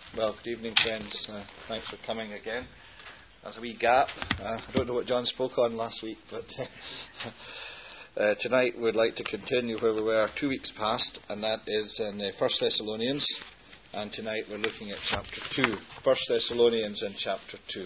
Well, good evening, friends. Thanks for coming again. There's a wee gap. I don't know what John spoke on last week, but tonight we'd like to continue where we were 2 weeks past, and that is in 1 Thessalonians. And tonight we're looking at chapter 2. 1 Thessalonians in chapter 2.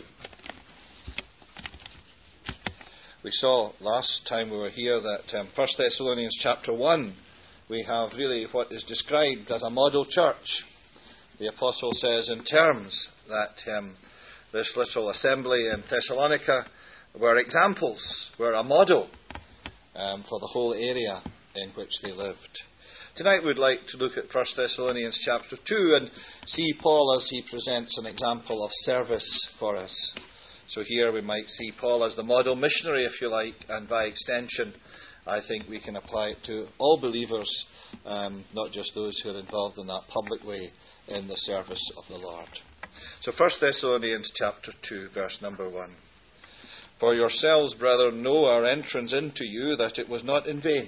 We saw last time we were here that 1 Thessalonians chapter 1, we have really what is described as a model church. The apostle says in terms that this little assembly in Thessalonica were examples, were a model for the whole area in which they lived. Tonight we'd like to look at 1 Thessalonians chapter 2 and see Paul as he presents an example of service for us. So here we might see Paul as the model missionary, if you like, and by extension I think we can apply it to all believers, not just those who are involved in that public way in the service of the Lord. So 1 Thessalonians chapter 2, verse number 1. For yourselves, brethren, know our entrance into you, that it was not in vain.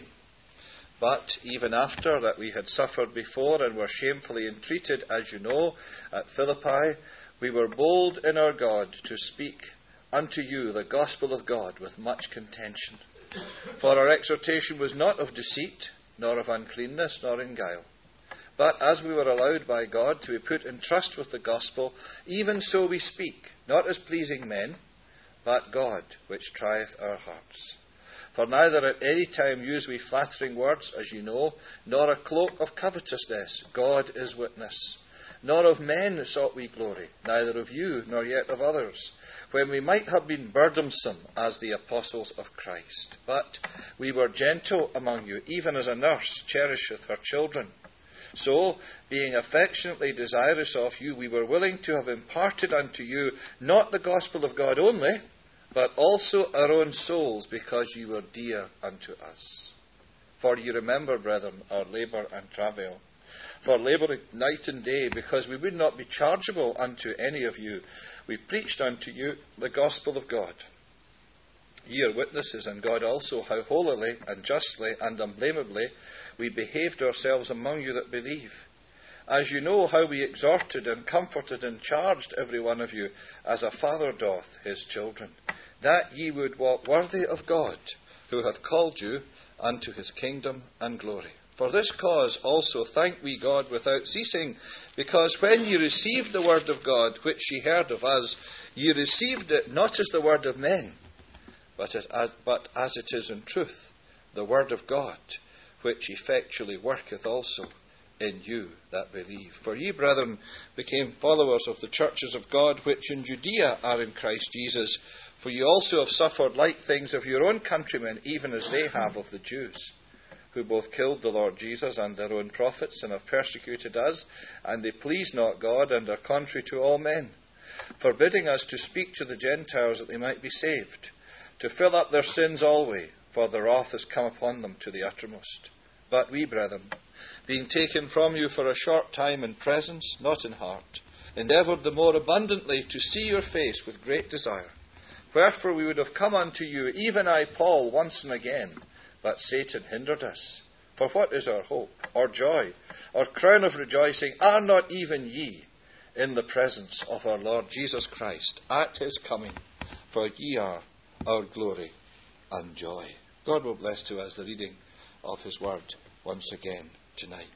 But even after that we had suffered before and were shamefully entreated, as you know, at Philippi, we were bold in our God to speak unto you the gospel of God with much contention. For our exhortation was not of deceit, nor of uncleanness, nor in guile. But as we were allowed by God to be put in trust with the gospel, even so we speak, not as pleasing men, but God, which trieth our hearts. For neither at any time use we flattering words, as you know, nor a cloak of covetousness, God is witness. Nor of men sought we glory, neither of you, nor yet of others, when we might have been burdensome as the apostles of Christ. But we were gentle among you, even as a nurse cherisheth her children. So, being affectionately desirous of you, we were willing to have imparted unto you not the gospel of God only, but also our own souls, because ye were dear unto us. For ye remember, brethren, our labour and travail. For labouring night and day, because we would not be chargeable unto any of you, we preached unto you the gospel of God. Ye are witnesses, and God also, how holily and justly and unblameably we behaved ourselves among you that believe. As you know how we exhorted and comforted and charged every one of you, as a father doth his children, that ye would walk worthy of God, who hath called you unto his kingdom and glory. For this cause also thank we God without ceasing, because when ye received the word of God, which ye heard of us, ye received it not as the word of men, but as it is in truth, the word of God, which effectually worketh also in you that believe. For ye, brethren, became followers of the churches of God, which in Judea are in Christ Jesus. For ye also have suffered like things of your own countrymen, even as they have of the Jews, who both killed the Lord Jesus and their own prophets, and have persecuted us, and they please not God, and are contrary to all men, forbidding us to speak to the Gentiles that they might be saved, to fill up their sins always, for the wrath is come upon them to the uttermost. But we, brethren, being taken from you for a short time in presence, not in heart, endeavoured the more abundantly to see your face with great desire. Wherefore we would have come unto you, even I, Paul, once and again, but Satan hindered us. For what is our hope, or joy, or crown of rejoicing? Are not even ye in the presence of our Lord Jesus Christ at his coming? For ye are our glory and joy. God will bless to us the reading of his word once again tonight.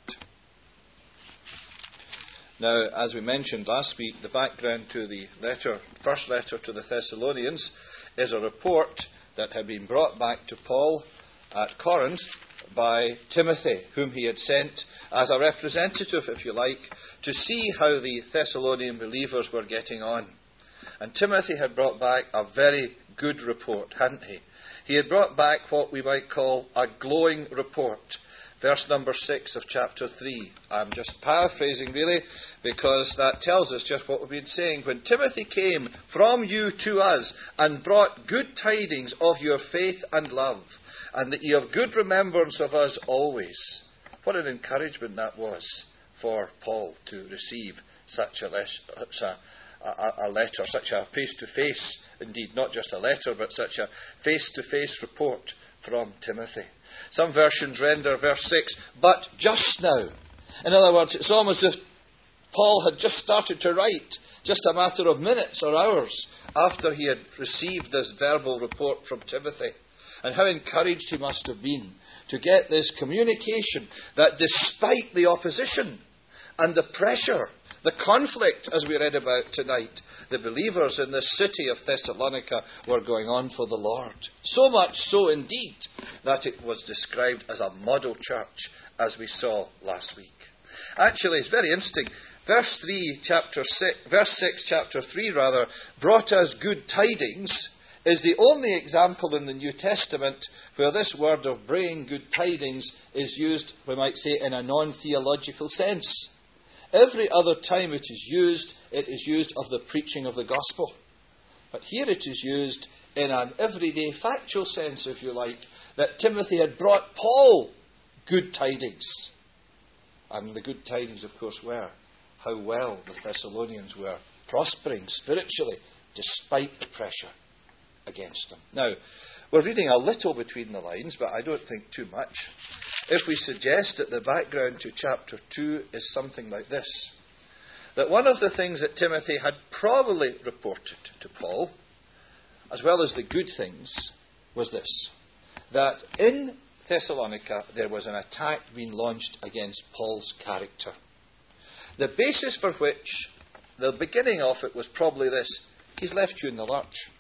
Now, as we mentioned last week, the background to the first letter to the Thessalonians, is a report that had been brought back to Paul at Corinth by Timothy, whom he had sent as a representative, if you like, to see how the Thessalonian believers were getting on. And Timothy had brought back a very good report, hadn't he? He had brought back what we might call a glowing report. Verse number 6 of chapter 3. I'm just paraphrasing really, because that tells us just what we've been saying. When Timothy came from you to us and brought good tidings of your faith and love, and that ye have good remembrance of us always. What an encouragement that was for Paul to receive such a letter, such a face-to-face, indeed not just a letter, but such a face-to-face report from Timothy. Some versions render verse 6, but just now. In other words, it's almost as if Paul had just started to write, just a matter of minutes or hours after he had received this verbal report from Timothy. And how encouraged he must have been to get this communication that despite the opposition and the pressure, the conflict, as we read about tonight, the believers in this city of Thessalonica were going on for the Lord. So much so indeed that it was described as a model church, as we saw last week. Actually, it's very interesting. Verse 6, chapter 3, brought us good tidings, is the only example in the New Testament where this word of bringing good tidings is used, we might say, in a non-theological sense. Every other time it is used of the preaching of the gospel. But here it is used in an everyday factual sense, if you like, that Timothy had brought Paul good tidings. And the good tidings, of course, were how well the Thessalonians were prospering spiritually despite the pressure against them. Now, we're reading a little between the lines, but I don't think too much, if we suggest that the background to chapter 2 is something like this. That one of the things that Timothy had probably reported to Paul, as well as the good things, was this. That in Thessalonica there was an attack being launched against Paul's character. The basis for which, the beginning of it was probably this: he's left you in the lurch.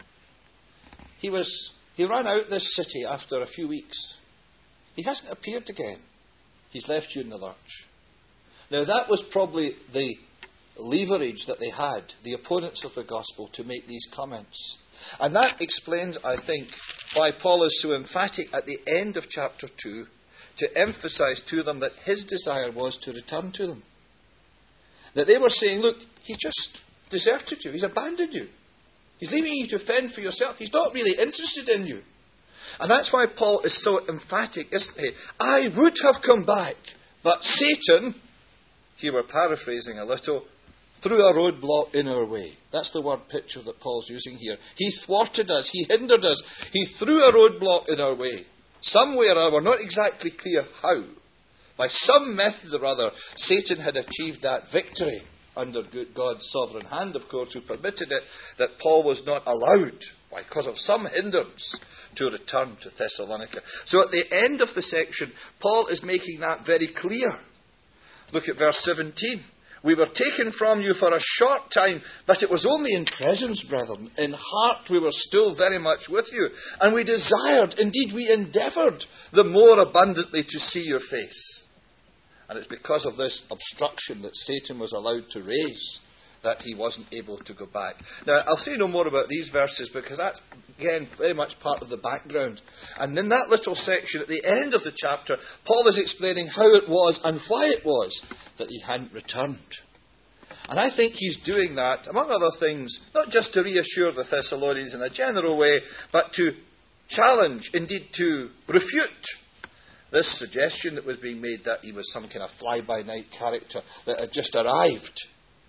He ran out this city after a few weeks. He hasn't appeared again. He's left you in the lurch. Now that was probably the leverage that they had, the opponents of the gospel, to make these comments. And that explains, I think, why Paul is so emphatic at the end of chapter 2 to emphasize to them that his desire was to return to them. That they were saying, look, he just deserted you. He's abandoned you. He's leaving you to fend for yourself. He's not really interested in you. And that's why Paul is so emphatic, isn't he? I would have come back, but Satan, here we're paraphrasing a little, threw a roadblock in our way. That's the word picture that Paul's using here. He thwarted us. He hindered us. He threw a roadblock in our way. Somewhere, we're not exactly clear how. By some method or other, Satan had achieved that victory under God's sovereign hand, of course, who permitted it, that Paul was not allowed, because of some hindrance, to return to Thessalonica. So at the end of the section, Paul is making that very clear. Look at verse 17. We were taken from you for a short time, but it was only in presence, brethren. In heart we were still very much with you. And we desired, indeed we endeavoured, the more abundantly to see your face. And it's because of this obstruction that Satan was allowed to raise that he wasn't able to go back. Now, I'll say no more about these verses because that's, again, very much part of the background. And in that little section at the end of the chapter, Paul is explaining how it was and why it was that he hadn't returned. And I think he's doing that, among other things, not just to reassure the Thessalonians in a general way, but to challenge, indeed to refute this suggestion that was being made that he was some kind of fly-by-night character that had just arrived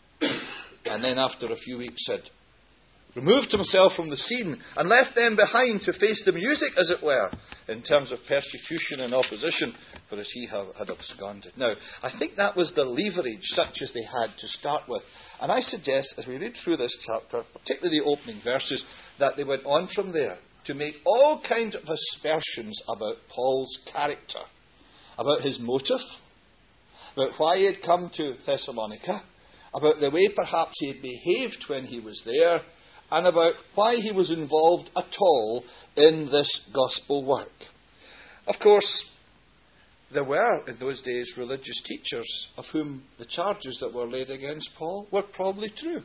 and then after a few weeks had removed himself from the scene and left them behind to face the music, as it were, in terms of persecution and opposition, for as he had absconded. Now, I think that was the leverage such as they had to start with. And I suggest, as we read through this chapter, particularly the opening verses, that they went on from there to make all kinds of aspersions about Paul's character, about his motive, about why he had come to Thessalonica, about the way perhaps he had behaved when he was there, and about why he was involved at all in this gospel work. Of course, there were in those days religious teachers of whom the charges that were laid against Paul were probably true.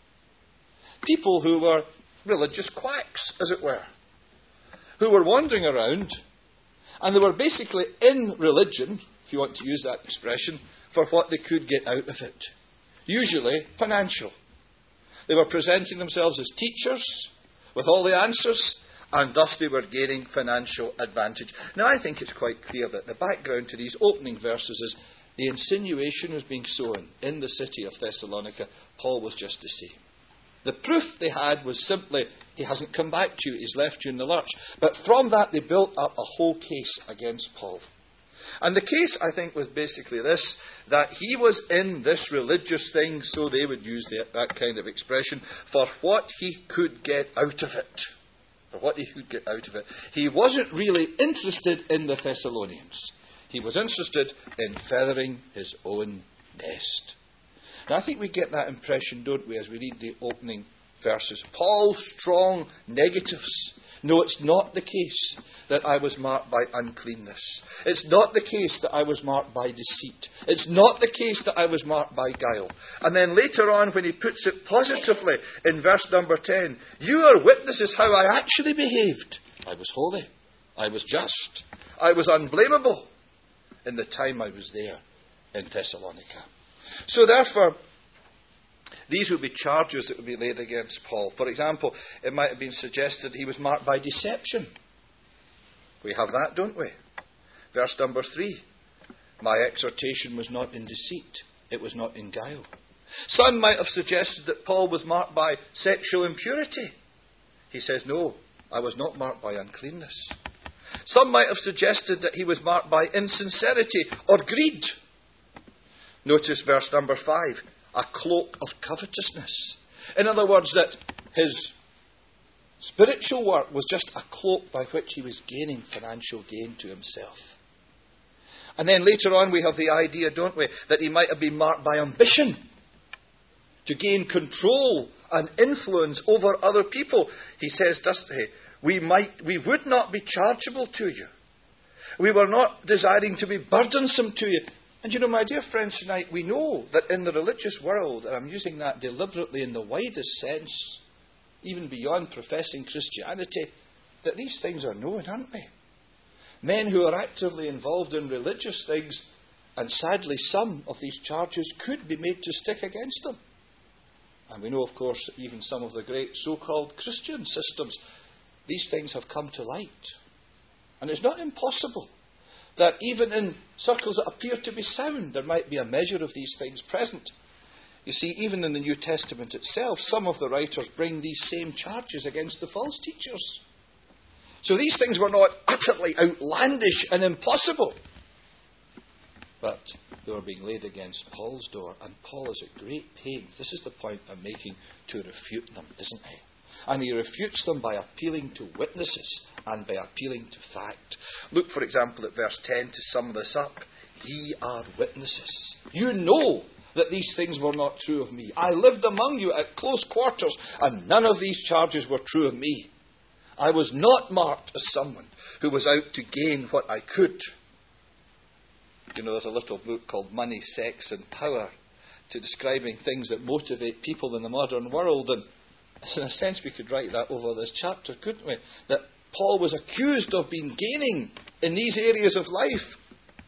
People who were religious quacks, as it were, who were wandering around, and they were basically in religion, if you want to use that expression, for what they could get out of it. Usually financial. They were presenting themselves as teachers with all the answers, and thus they were gaining financial advantage. Now, I think it's quite clear that the background to these opening verses is the insinuation was being sown in the city of Thessalonica. Paul was just the same. The proof they had was simply, he hasn't come back to you, he's left you in the lurch. But from that they built up a whole case against Paul. And the case, I think, was basically this, that he was in this religious thing, so they would use that kind of expression, for what he could get out of it. For what he could get out of it. He wasn't really interested in the Thessalonians. He was interested in feathering his own nest. Now, I think we get that impression, don't we, as we read the opening verses. Paul's strong negatives. No, it's not the case that I was marked by uncleanness. It's not the case that I was marked by deceit. It's not the case that I was marked by guile. And then later on, when he puts it positively in verse number 10, you are witnesses how I actually behaved. I was holy. I was just. I was unblameable in the time I was there in Thessalonica. So therefore, these would be charges that would be laid against Paul. For example, it might have been suggested he was marked by deception. We have that, don't we? Verse number 3. My exhortation was not in deceit. It was not in guile. Some might have suggested that Paul was marked by sexual impurity. He says, no, I was not marked by uncleanness. Some might have suggested that he was marked by insincerity or greed. Notice verse number 5. A cloak of covetousness. In other words, that his spiritual work was just a cloak by which he was gaining financial gain to himself. And then later on we have the idea, don't we, that he might have been marked by ambition to gain control and influence over other people. He says, doesn't he, we would not be chargeable to you. We were not desiring to be burdensome to you. And you know, my dear friends, tonight we know that in the religious world, and I'm using that deliberately in the widest sense, even beyond professing Christianity, that these things are known, aren't they? Men who are actively involved in religious things, and sadly some of these charges could be made to stick against them. And we know, of course, that even some of the great so-called Christian systems, these things have come to light. And it's not impossible that even in circles that appear to be sound, there might be a measure of these things present. You see, even in the New Testament itself, some of the writers bring these same charges against the false teachers. So these things were not utterly outlandish and impossible, but they were being laid against Paul's door, and Paul is at great pains, this is the point I'm making, to refute them, isn't he? And he refutes them by appealing to witnesses and by appealing to fact. Look, for example, at verse 10 to sum this up. Ye are witnesses. You know that these things were not true of me. I lived among you at close quarters, and none of these charges were true of me. I was not marked as someone who was out to gain what I could. You know, there's a little book called Money, Sex and Power to describing things that motivate people in the modern world, and in a sense, we could write that over this chapter, couldn't we? That Paul was accused of being gaining in these areas of life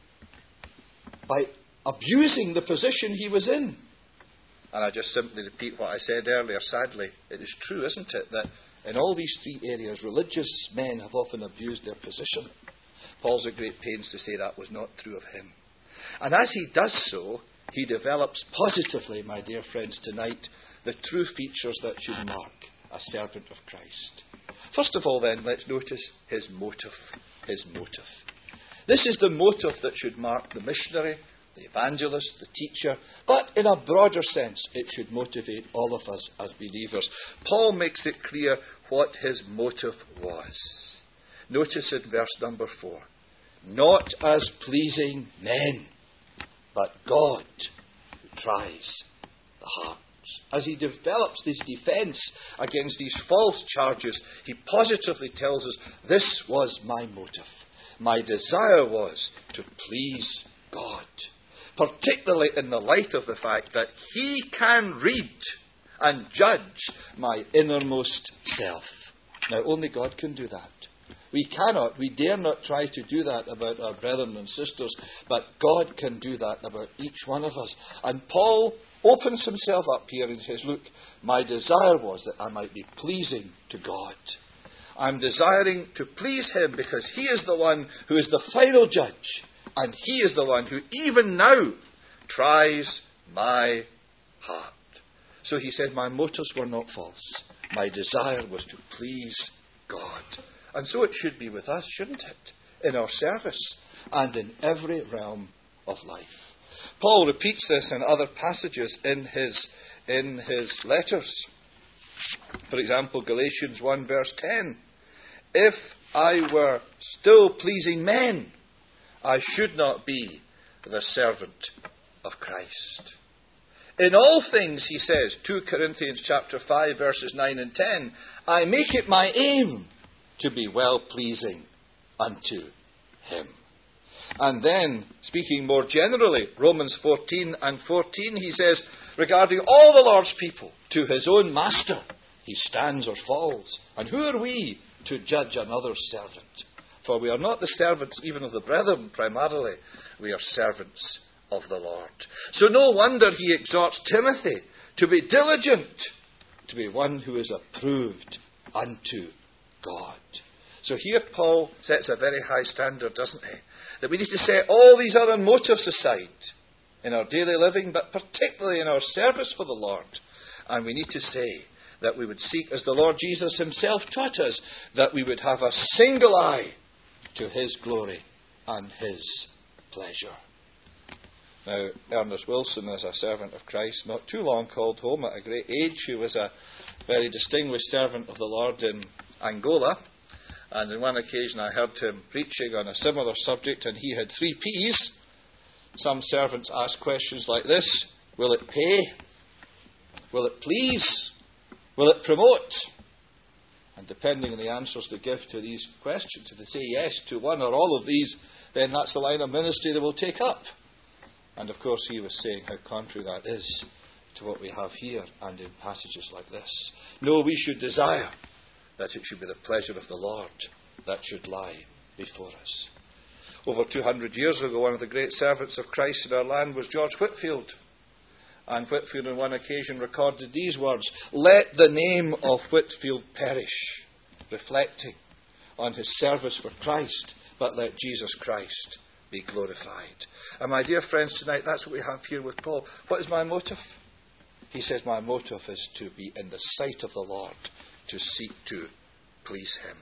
by abusing the position he was in. And I just simply repeat what I said earlier. Sadly, it is true, isn't it, that in all these three areas, religious men have often abused their position. Paul's at great pains to say that was not true of him. And as he does so, he develops positively, my dear friends, tonight, the true features that should mark a servant of Christ. First of all, then, let's notice his motive. His motive. This is the motive that should mark the missionary, the evangelist, the teacher, but in a broader sense, it should motivate all of us as believers. Paul makes it clear what his motive was. Notice in verse number 4, not as pleasing men, but God who tries the heart. As he develops this defense against these false charges, he positively tells us, this was my motive. My desire was to please God, particularly in the light of the fact that he can read and judge my innermost self. Now, only God can do that. We cannot, we dare not try to do that about our brethren and sisters, but God can do that about each one of us. And Paul opens himself up here and says, look, my desire was that I might be pleasing to God. I'm desiring to please him because he is the one who is the final judge, and he is the one who even now tries my heart. So he said, my motives were not false. My desire was to please God. And so it should be with us, shouldn't it? In our service. and in every realm of life. Paul repeats this in other passages in his letters. For example, Galatians 1 verse 10. If I were still pleasing men, I should not be the servant of Christ. In all things, he says, 2 Corinthians chapter 5 verses 9 and 10, I make it my aim to be well-pleasing unto him. And then, speaking more generally, Romans 14 and 14, he says, regarding all the Lord's people, to his own master, he stands or falls. And who are we to judge another's servant? For we are not the servants even of the brethren primarily. We are servants of the Lord. So no wonder he exhorts Timothy to be diligent, to be one who is approved unto God. So here Paul sets a very high standard, doesn't he? That we need to set all these other motives aside in our daily living, but particularly in our service for the Lord. And we need to say that we would seek, as the Lord Jesus himself taught us, that we would have a single eye to his glory and his pleasure. Now, Ernest Wilson, as a servant of Christ, not too long called home at a great age, who was a very distinguished servant of the Lord in Angola. And on one occasion I heard him preaching on a similar subject, and he had 3 P's. Some servants ask questions like this: will it pay? Will it please? Will it promote? And depending on the answers they give to these questions, if they say yes to one or all of these, then that's the line of ministry they will take up. And of course he was saying how contrary that is to what we have here and in passages like this. No, we should desire that it should be the pleasure of the Lord that should lie before us. Over 200 years ago, one of the great servants of Christ in our land was George Whitefield. And Whitefield on one occasion recorded these words: let the name of Whitefield perish, reflecting on his service for Christ, but let Jesus Christ be glorified. And my dear friends, tonight that's what we have here with Paul. What is my motive? He says my motive is to be in the sight of the Lord, to seek to please him.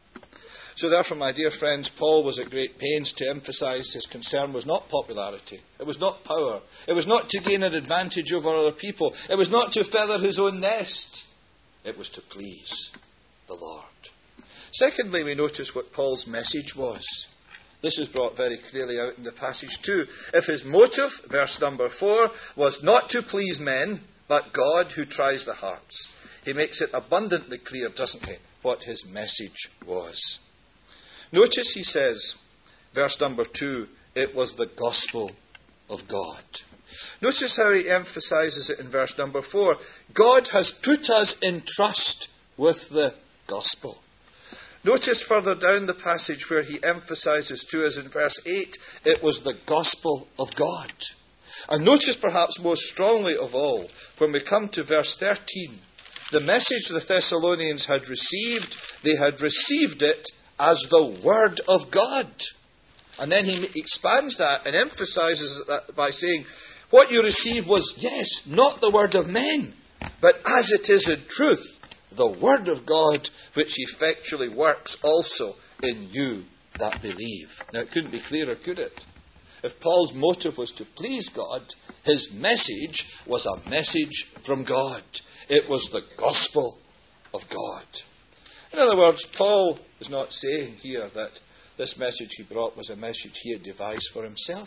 So therefore, my dear friends, Paul was at great pains to emphasize his concern was not popularity. It was not power. It was not to gain an advantage over other people. It was not to feather his own nest. It was to please the Lord. Secondly, we notice what Paul's message was. This is brought very clearly out in the passage too. If his motive, verse number 4, was not to please men, but God who tries the hearts, he makes it abundantly clear, doesn't he, what his message was. Notice he says, verse number 2, it was the gospel of God. Notice how he emphasizes it in verse number 4. God has put us in trust with the gospel. Notice further down the passage where he emphasizes to us in verse 8, it was the gospel of God. And notice perhaps most strongly of all, when we come to verse 13, the message the Thessalonians had received, they had received it as the word of God. And then he expands that and emphasizes that by saying, what you received was, yes, not the word of men, but as it is in truth, the word of God, which effectually works also in you that believe. Now, it couldn't be clearer, could it? If Paul's motive was to please God, his message was a message from God. It was the gospel of God. In other words, Paul is not saying here that this message he brought was a message he had devised for himself.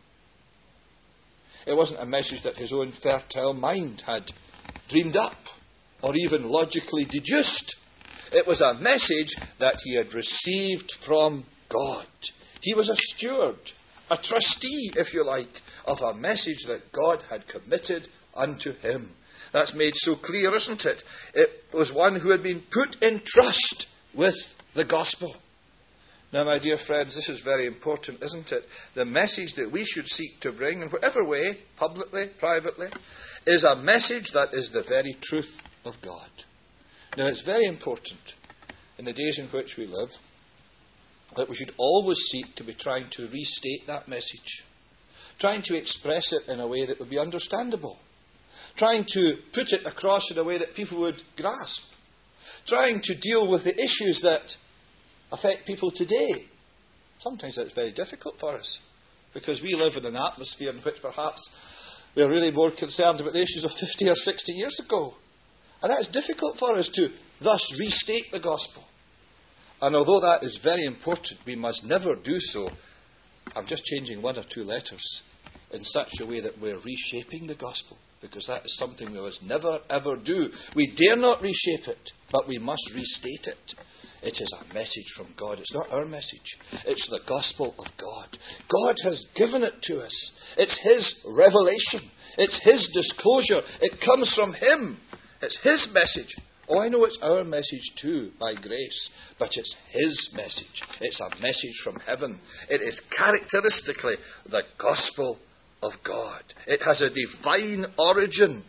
It wasn't a message that his own fertile mind had dreamed up or even logically deduced. It was a message that he had received from God. He was a steward, a trustee, if you like, of a message that God had committed unto him. That's made so clear, isn't it? It was one who had been put in trust with the gospel. Now, my dear friends, this is very important, isn't it? The message that we should seek to bring, in whatever way, publicly, privately, is a message that is the very truth of God. Now, it's very important in the days in which we live that we should always seek to be trying to restate that message, trying to express it in a way that would be understandable, trying to put it across in a way that people would grasp, trying to deal with the issues that affect people today Sometimes it's very difficult for us, because we live in an atmosphere in which perhaps we're really more concerned about the issues of 50 or 60 years ago. And that's difficult for us to thus restate the gospel. And although that is very important, we must never do so. I'm just changing one or two letters in such a way that we're reshaping the gospel, because that is something we must never, ever do. We dare not reshape it, but we must restate it. It is a message from God. It's not our message. It's the gospel of God. God has given it to us. It's His revelation. It's His disclosure. It comes from Him. It's His message. Oh, I know it's our message too, by grace, but it's His message. It's a message from heaven. It is characteristically the gospel of God. It has a divine origin.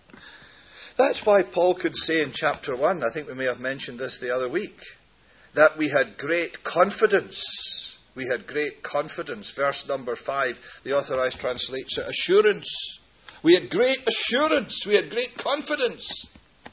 That's why Paul could say in chapter 1, I think we may have mentioned this the other week, that we had great confidence. We had great confidence. Verse number 5, the Authorized translates it assurance. We had great assurance. We had great confidence.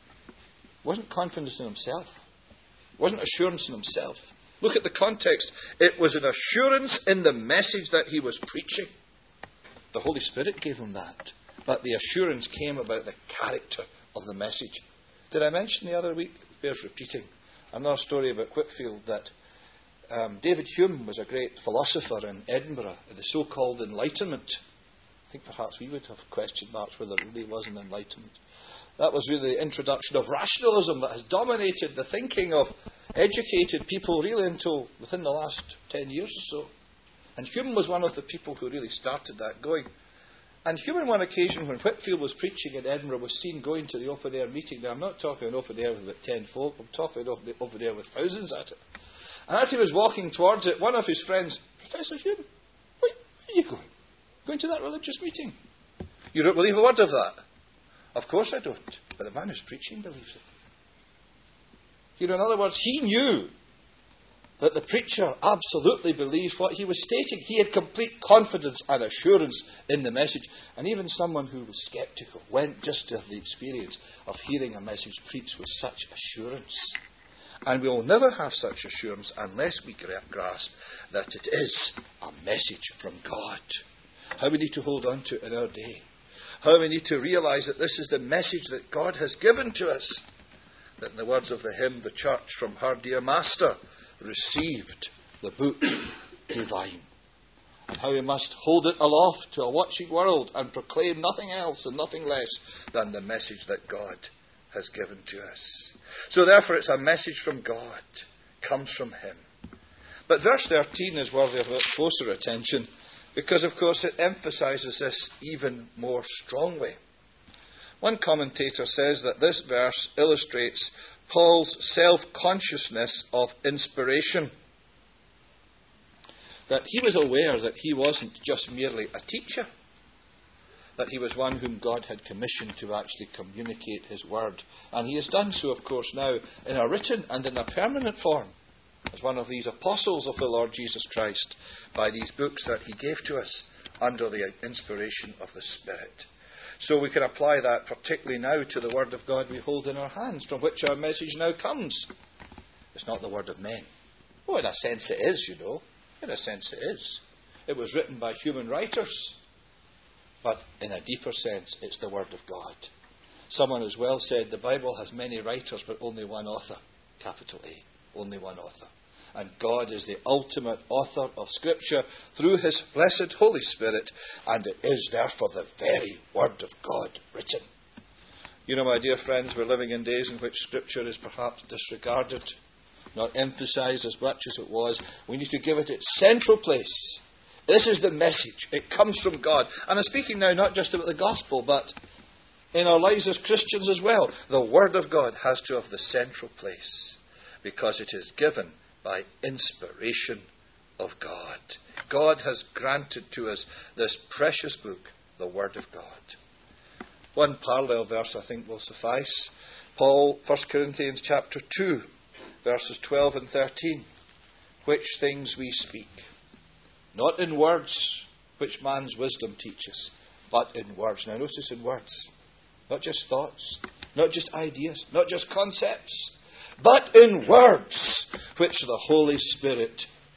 It wasn't confidence in himself. It wasn't assurance in himself. Look at the context. It was an assurance in the message that he was preaching. The Holy Spirit gave him that. But the assurance came about the character of the message. Did I mention the other week? It bears repeating. Another story about Whitefield, that David Hume was a great philosopher in Edinburgh, in the so-called Enlightenment. I think perhaps we would have question marks whether it really was an Enlightenment. That was really the introduction of rationalism that has dominated the thinking of educated people really until within the last 10 years or so. And Hume was one of the people who really started that going. And Hume, on one occasion, when Whitefield was preaching in Edinburgh, was seen going to the open-air meeting. Now, I'm not talking an open-air with about 10 folk. I'm talking an open-air with thousands at it. And as he was walking towards it, one of his friends, Professor Hume, where are you going? Going to that religious meeting? You don't believe a word of that? Of course I don't. But the man who's preaching believes it. You know, in other words, he knew that the preacher absolutely believed what he was stating. He had complete confidence and assurance in the message. And even someone who was sceptical went just to have the experience of hearing a message preached with such assurance. And we will never have such assurance unless we grasp that it is a message from God. How we need to hold on to it in our day. How we need to realize that this is the message that God has given to us. That in the words of the hymn, the church from her dear master received the book divine. And how we must hold it aloft to a watching world and proclaim nothing else and nothing less than the message that God has given to us. So therefore it's a message from God, comes from Him. But verse 13 is worthy of a little closer attention, because of course it emphasizes this even more strongly. One commentator says that this verse illustrates Paul's self-consciousness of inspiration. That he was aware that he wasn't just merely a teacher, that he was one whom God had commissioned to actually communicate His word. And he has done so, of course, now in a written and in a permanent form, as one of these apostles of the Lord Jesus Christ, by these books that He gave to us under the inspiration of the Spirit. So we can apply that particularly now to the Word of God we hold in our hands, from which our message now comes. It's not the word of men. Oh, in a sense it is, you know. In a sense it is. It was written by human writers. But in a deeper sense, it's the Word of God. Someone has well said, the Bible has many writers, but only one author. Capital A. Only one author. And God is the ultimate author of Scripture through His blessed Holy Spirit, and it is therefore the very Word of God written. You know, my dear friends, we're living in days in which Scripture is perhaps disregarded, not emphasized as much as it was. We need to give it its central place. This is the message. It comes from God. And I'm speaking now not just about the gospel, but in our lives as Christians as well. The Word of God has to have the central place, because it is given by inspiration of God. God has granted to us this precious book, the Word of God. One parallel verse I think will suffice. Paul, 1 Corinthians chapter 2, verses 12 and 13. Which things we speak, not in words which man's wisdom teaches, but in words. Now notice in words. Not just thoughts, not just ideas, not just concepts, but in words which the Holy Spirit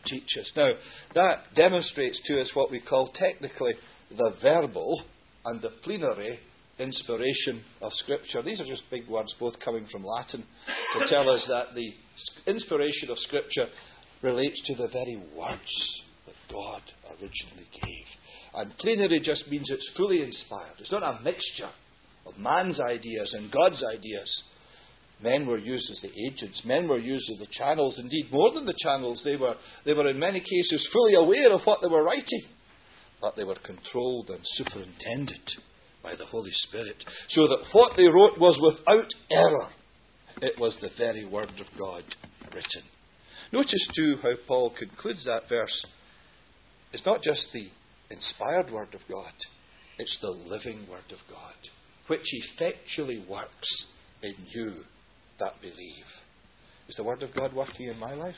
teaches. Now, that demonstrates to us what we call technically the verbal and the plenary inspiration of Scripture. These are just big words, both coming from Latin, to tell us that the inspiration of Scripture relates to the very words that God originally gave. And plenary just means it's fully inspired. It's not a mixture of man's ideas and God's ideas. Men were used as the agents. Men were used as the channels. Indeed, more than the channels, they were in many cases fully aware of what they were writing. But they were controlled and superintended by the Holy Spirit, so that what they wrote was without error. It was the very Word of God written. Notice too how Paul concludes that verse. It's not just the inspired Word of God, it's the living Word of God, which effectually works in you that believe. Is the Word of God working in my life?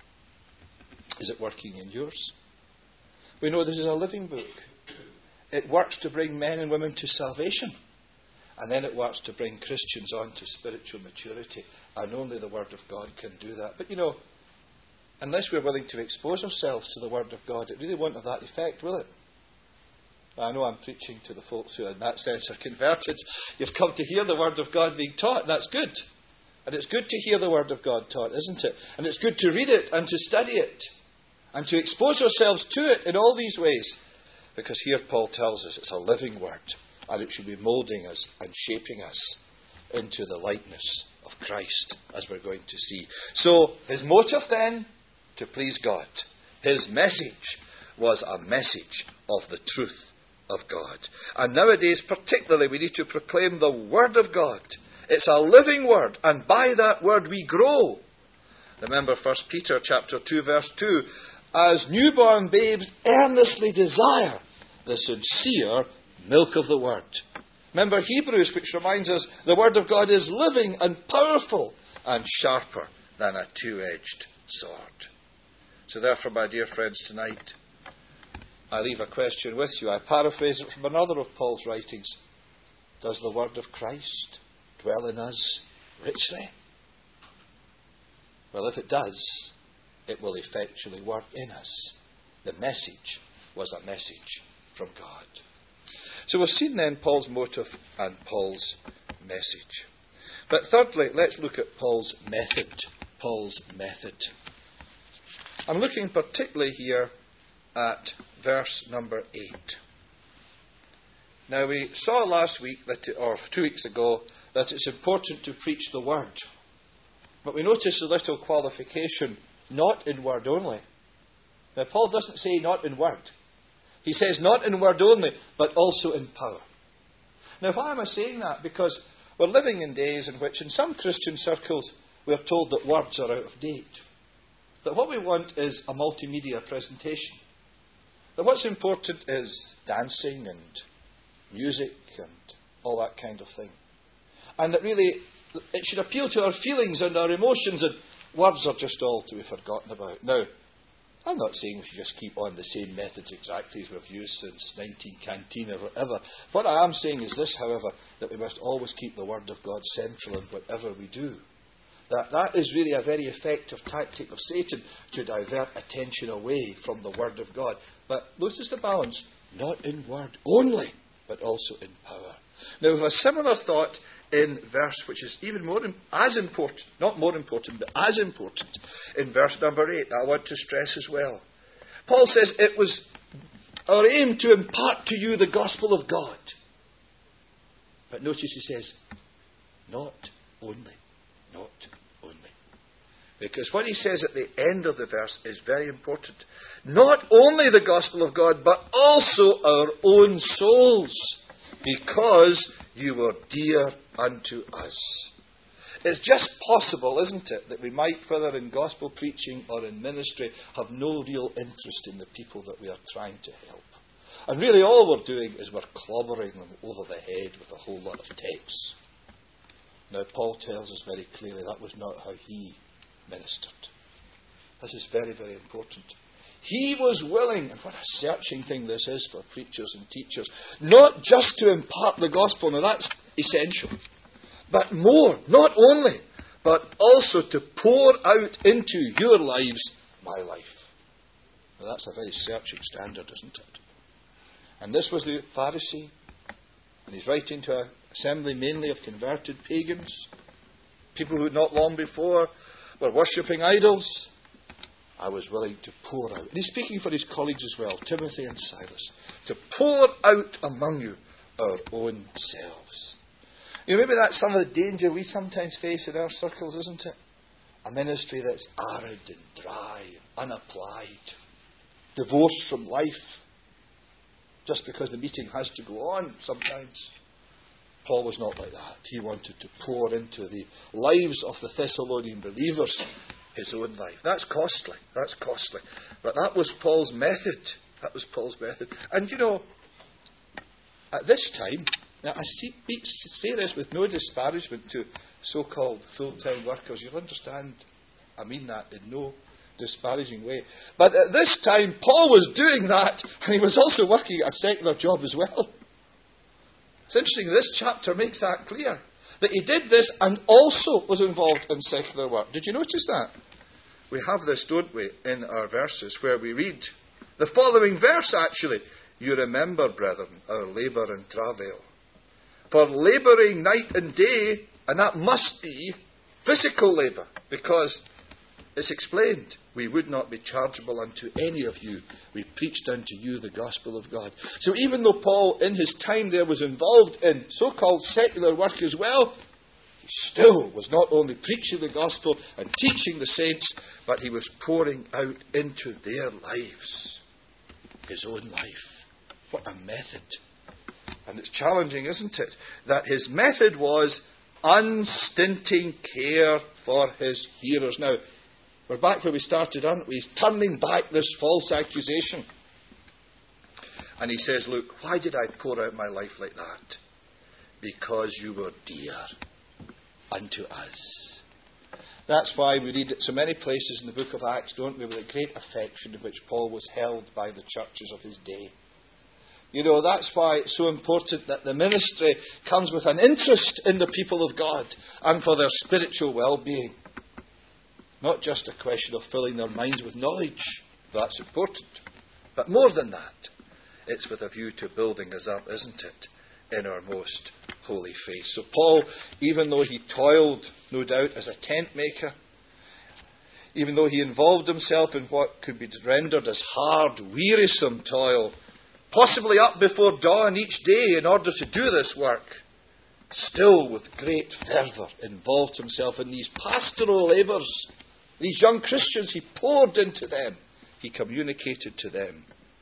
Is it working in yours? We know this is a living book. It works to bring men and women to salvation. And then it works to bring Christians on to spiritual maturity. And only the Word of God can do that. But you know, unless we're willing to expose ourselves to the Word of God, it really won't have that effect, will it? I know I'm preaching to the folks who in that sense are converted. You've come to hear the Word of God being taught, and that's good. And it's good to hear the Word of God taught, isn't it? And it's good to read it and to study it and to expose ourselves to it in all these ways. Because here Paul tells us it's a living Word, and it should be moulding us and shaping us into the likeness of Christ, as we're going to see. So his motive then, to please God. His message was a message of the truth of God. And nowadays particularly we need to proclaim the Word of God. It's a living Word, and by that Word we grow. Remember 1 Peter chapter 2 verse 2, as newborn babes earnestly desire the sincere milk of the Word. Remember Hebrews, which reminds us the Word of God is living and powerful and sharper than a two-edged sword. So therefore, my dear friends, tonight I leave a question with you. I paraphrase it from another of Paul's writings. Does the Word of Christ dwell in us richly? Well, if it does, it will effectually work in us. The message was a message from God. So we've seen then Paul's motive and Paul's message. But thirdly, let's look at Paul's method. Paul's method. I'm looking particularly here at verse number 8. Now we saw last week, or 2 weeks ago, that it's important to preach the Word. But we notice a little qualification, not in word only. Now Paul doesn't say not in word. He says not in word only, but also in power. Now why am I saying that? Because we're living in days in which in some Christian circles we're told that words are out of date. That what we want is a multimedia presentation. That what's important is dancing and music and all that kind of thing. And that really it should appeal to our feelings and our emotions, and words are just all to be forgotten about. Now, I'm not saying we should just keep on the same methods exactly as we've used since 19canteen or whatever. What I am saying is this, however, that we must always keep the Word of God central in whatever we do. That is really a very effective tactic of Satan, to divert attention away from the Word of God. But notice the balance, not in word only, but also in power. Now we have a similar thought in verse which is even more, as important, not more important, but as important, in verse number 8, that I want to stress as well. Paul says it was our aim to impart to you the gospel of God. But notice he says, not only. Not only. Because what he says at the end of the verse is very important. Not only the gospel of God, but also our own souls, because you were dear unto us. It's just possible, isn't it, that we might, whether in gospel preaching or in ministry, have no real interest in the people that we are trying to help. And really all we're doing is we're clobbering them over the head with a whole lot of texts. Now Paul tells us very clearly that was not how he ministered. This is very, very important. He was willing, and what a searching thing this is for preachers and teachers, not just to impart the gospel, now that's essential, but more, not only, but also to pour out into your lives my life. Now, that's a very searching standard, isn't it? And this was the Pharisee, and he's writing to an assembly mainly of converted pagans, people who not long before were worshipping idols. I was willing to pour out. And he's speaking for his colleagues as well, Timothy and Silas, to pour out among you our own selves. You know, maybe that's some of the danger we sometimes face in our circles, isn't it? A ministry that's arid and dry and unapplied, divorced from life, just because the meeting has to go on sometimes. Paul was not like that. He wanted to pour into the lives of the Thessalonian believers his own life. That's costly. That's costly. But that was Paul's method. That was Paul's method. And you know, at this time, now I say this with no disparagement to so-called full-time workers. You'll understand I mean that in no disparaging way. But at this time, Paul was doing that, and he was also working a secular job as well. It's interesting, this chapter makes that clear, that he did this and also was involved in secular work. Did you notice that? We have this, don't we, in our verses where we read the following verse, actually. You remember, brethren, our labour and travail. For labouring night and day, and that must be physical labour, because it's explained, we would not be chargeable unto any of you. We preached unto you the gospel of God. So even though Paul, in his time there, was involved in so-called secular work as well, he still was not only preaching the gospel and teaching the saints, but he was pouring out into their lives his own life. What a method. And it's challenging, isn't it, that his method was unstinting care for his hearers. Now, we're back where we started, aren't we? He's turning back this false accusation. And he says, look, why did I pour out my life like that? Because you were dear unto us. That's why we read it so many places in the book of Acts, don't we, with a great affection in which Paul was held by the churches of his day. You know, that's why it's so important that the ministry comes with an interest in the people of God and for their spiritual well-being. Not just a question of filling their minds with knowledge. That's important. But more than that, it's with a view to building us up, isn't it, in our most holy faith. So Paul, even though he toiled, no doubt, as a tent maker, even though he involved himself in what could be rendered as hard, wearisome toil, possibly up before dawn each day in order to do this work, still with great fervour involved himself in these pastoral labours. These young Christians, he poured into them. He communicated to them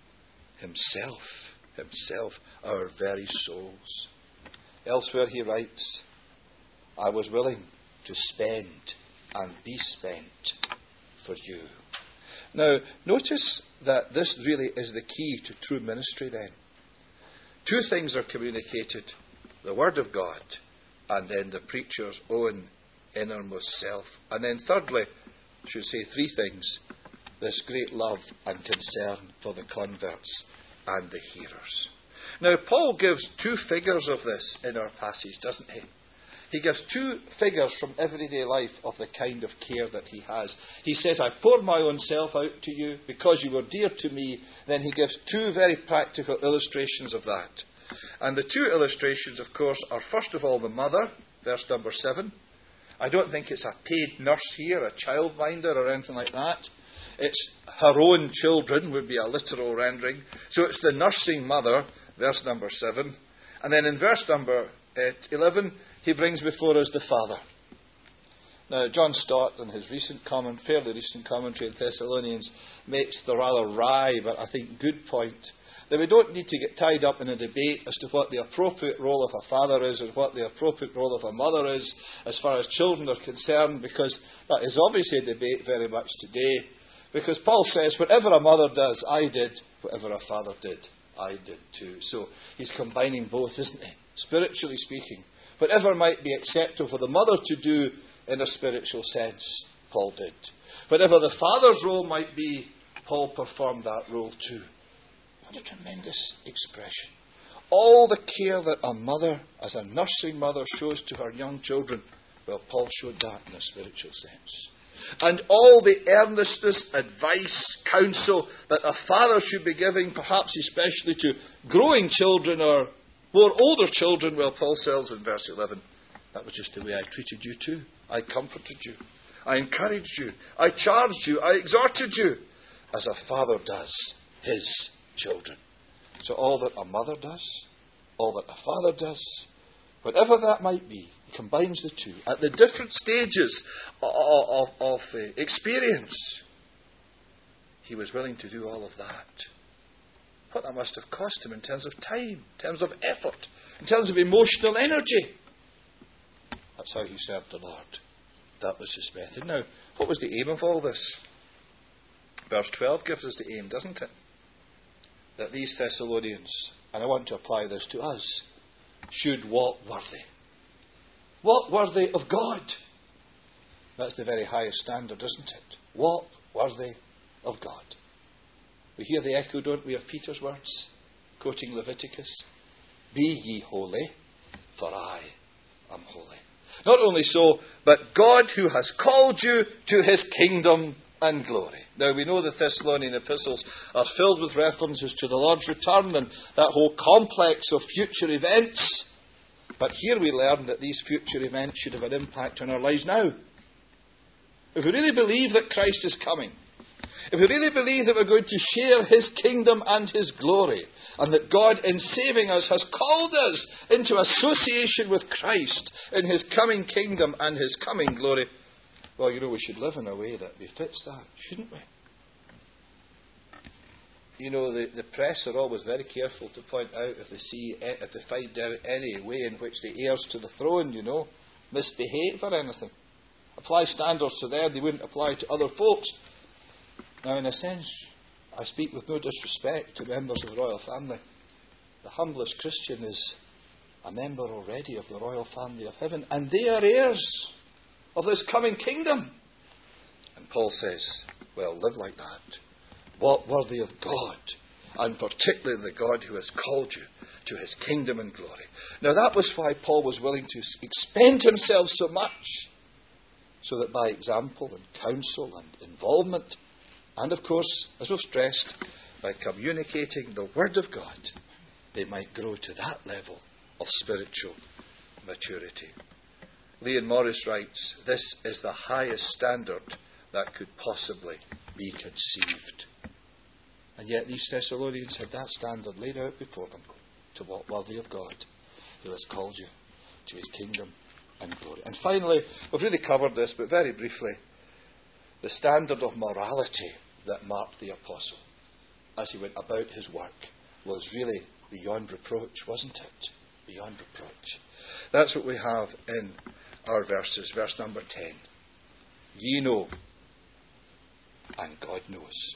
himself, our very souls. Elsewhere he writes, I was willing to spend and be spent for you. Now, notice that this really is the key to true ministry then. Two things are communicated, the Word of God and then the preacher's own innermost self. And then thirdly, I should say three things, this great love and concern for the converts and the hearers. Now, Paul gives two figures of this in our passage, doesn't he? He gives two figures from everyday life of the kind of care that he has. He says, I poured my own self out to you because you were dear to me. Then he gives two very practical illustrations of that. And the two illustrations, of course, are first of all the mother, verse number 7. I don't think it's a paid nurse here, a childminder or anything like that. It's her own children would be a literal rendering. So it's the nursing mother, verse number 7. And then in verse number 11, he brings before us the father. Now, John Stott, in his fairly recent commentary in Thessalonians, makes the rather wry, but I think good point, that we don't need to get tied up in a debate as to what the appropriate role of a father is and what the appropriate role of a mother is as far as children are concerned, because that is obviously a debate very much today. Because Paul says, whatever a mother does, I did. Whatever a father did, I did too. So he's combining both, isn't he? Spiritually speaking, whatever might be acceptable for the mother to do in a spiritual sense, Paul did. Whatever the father's role might be, Paul performed that role too. What a tremendous expression. All the care that a mother, as a nursing mother, shows to her young children, well, Paul showed that in a spiritual sense. And all the earnestness, advice, counsel that a father should be giving, perhaps especially to growing children or more older children, well, Paul says in verse 11, that was just the way I treated you too. I comforted you. I encouraged you. I charged you. I exhorted you, as a father does his children. So all that a mother does, all that a father does, whatever that might be, he combines the two at the different stages of experience. He was willing to do all of that. What that must have cost him in terms of time, in terms of effort, in terms of emotional energy. That's how he served the Lord. That was his method. Now, what was the aim of all this? Verse 12 gives us the aim, doesn't it? That these Thessalonians, and I want to apply this to us, should walk worthy. Walk worthy of God. That's the very highest standard, isn't it? Walk worthy of God. We hear the echo, don't we, of Peter's words, quoting Leviticus. Be ye holy, for I am holy. Not only so, but God who has called you to his kingdom and glory. Now we know the Thessalonian epistles are filled with references to the Lord's return and that whole complex of future events. But here we learn that these future events should have an impact on our lives now. If we really believe that Christ is coming, if we really believe that we're going to share his kingdom and his glory, and that God in saving us has called us into association with Christ in his coming kingdom and his coming glory, well, we should live in a way that befits that, shouldn't we? The press are always very careful to point out if they find out any way in which the heirs to the throne, misbehave or anything. Apply standards to them they wouldn't apply to other folks. Now, in a sense, I speak with no disrespect to members of the royal family. The humblest Christian is a member already of the royal family of heaven, and they are heirs of this coming kingdom. And Paul says, well, live like that. Walk worthy of God, and particularly the God who has called you to his kingdom and glory. Now, that was why Paul was willing to expend himself so much, so that by example and counsel and involvement, and of course, as we've stressed, by communicating the Word of God, they might grow to that level of spiritual maturity. Leon Morris writes, this is the highest standard that could possibly be conceived. And yet these Thessalonians had that standard laid out before them, to walk worthy of God, who has called you to his kingdom and glory. And finally, we've really covered this, but very briefly, the standard of morality that marked the apostle as he went about his work was really beyond reproach, wasn't it? Beyond reproach. That's what we have in our verses. Verse number 10. Ye know, and God knows.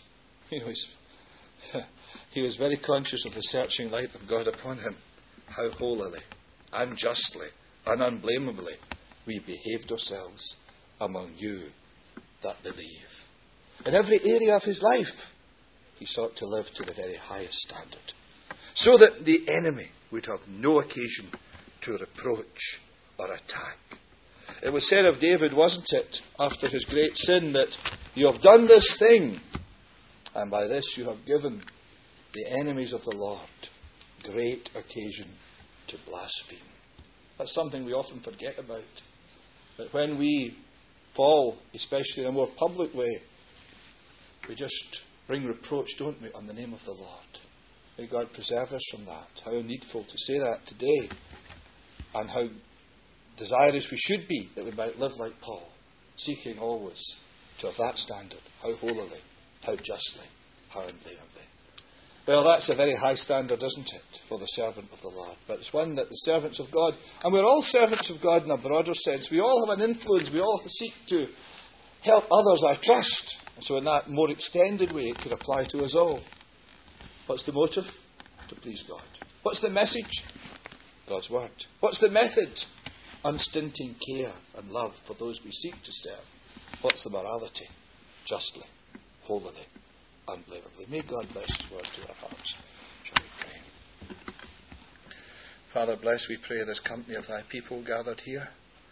He was very conscious of the searching light of God upon him. How holily and justly and unblameably we behaved ourselves among you that believe. In every area of his life, he sought to live to the very highest standard, so that the enemy would have no occasion to reproach or attack. It was said of David, wasn't it, after his great sin, that you have done this thing, and by this you have given the enemies of the Lord great occasion to blaspheme. That's something we often forget about. That when we fall, especially in a more public way, we just bring reproach, don't we, on the name of the Lord. May God preserve us from that. How needful to say that today, and how desirous we should be that we might live like Paul, seeking always to have that standard. How holily, how justly, how unblameably. Well, that's a very high standard, isn't it, for the servant of the Lord? But it's one that the servants of God, and we're all servants of God in a broader sense. We all have an influence. We all seek to help others, I trust. And so in that more extended way, it could apply to us all. What's the motive? To please God. What's the message? God's Word. What's the method? Unstinting care and love for those we seek to serve. What's the morality? Justly, holily, unblameably. May God bless his word to our hearts. Shall we pray? Father, bless, we pray, this company of thy people gathered here.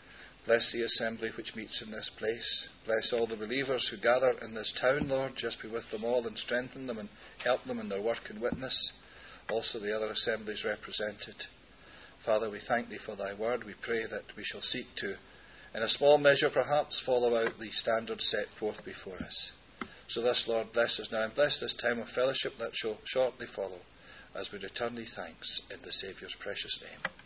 Bless the assembly which meets in this place. Bless all the believers who gather in this town, Lord. Just be with them all and strengthen them and help them in their work and witness. Also the other assemblies represented. Father, we thank thee for thy word. We pray that we shall seek to, in a small measure perhaps, follow out the standards set forth before us. So thus, Lord, bless us now and bless this time of fellowship that shall shortly follow as we return thee thanks in the Saviour's precious name.